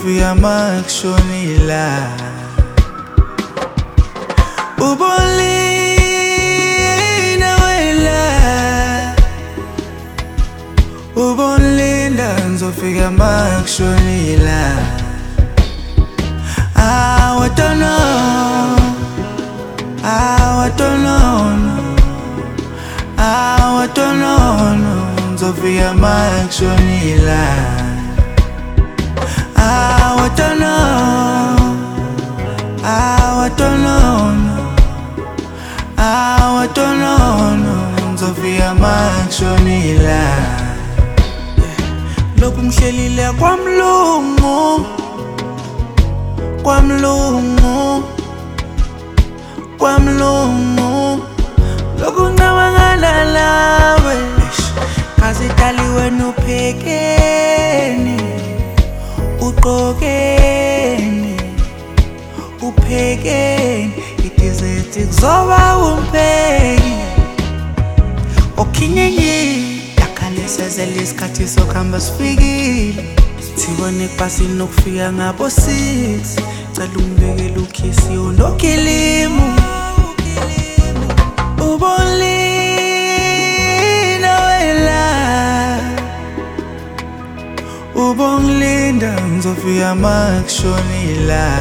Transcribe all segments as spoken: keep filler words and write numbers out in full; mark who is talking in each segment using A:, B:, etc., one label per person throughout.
A: ngizofika makushonila. Ubonlinda wela, ubonlinda ngizofika makushonila. I don't know, I don't know, I don't know, ngizofika makushonila. I don't know, I don't know, I don't know, ngizofika makushonila. Lokhu ngihlelile kwamlungu, kwamlungu, kwamlungu. Lokhu ngicabangela lawe, kaze daliwe nuphekeni, uqokeni, uphekeni. Itizethi kuzoba umpheki okhinyenyi. Yakhalesezela isikhathi sokuhamba sifikile, sibone kubhasini nokufika ngabo six. Cala ungibekele ukhisi unokhilimu. Ubonlinda wela, ubonlinda ngizofika makushonila.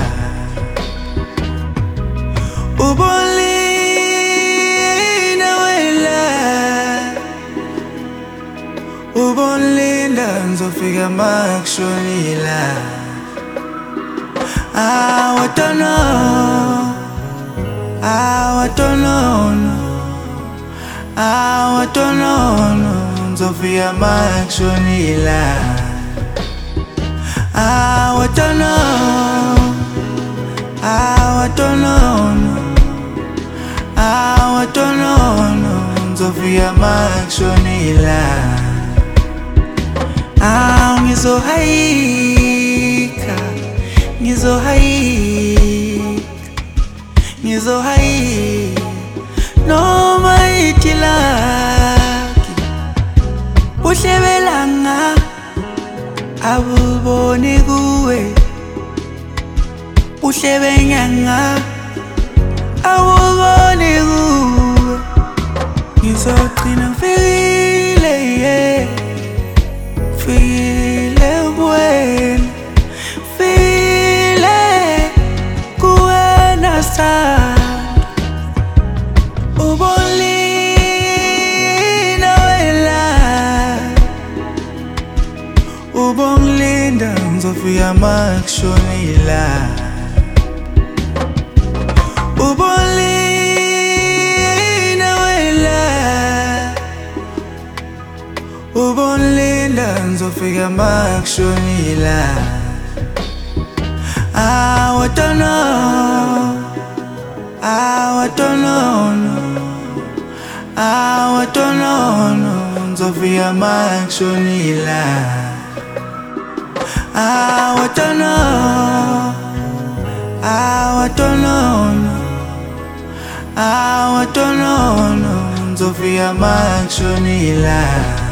A: Ubonlinda wela, ubonlinda ngizofika makushonila. I don't know, I don't know, I don't know, ngizofika makushonila. I don't know, I don't know, I don't know, ngizofika makushonila. Ah, ngizohayika, ngizohayika, ngizohayika noma itilaki. Buhle belanga abuboni kuwe, buhle benyanga abuboni kuwe. Ngizogcina ngifikile, yeah, fikile kuwena, fikile kuwena sana. Ubonlinda wela, ubonlinda ngizofika makushonila. Ubonlinda wela, ubonlinda ngizofika makushonila. I don't know, I don't know, I don't know, ngizofika makushonila. I don't know, I don't know, I don't know, ngizofika makushonila.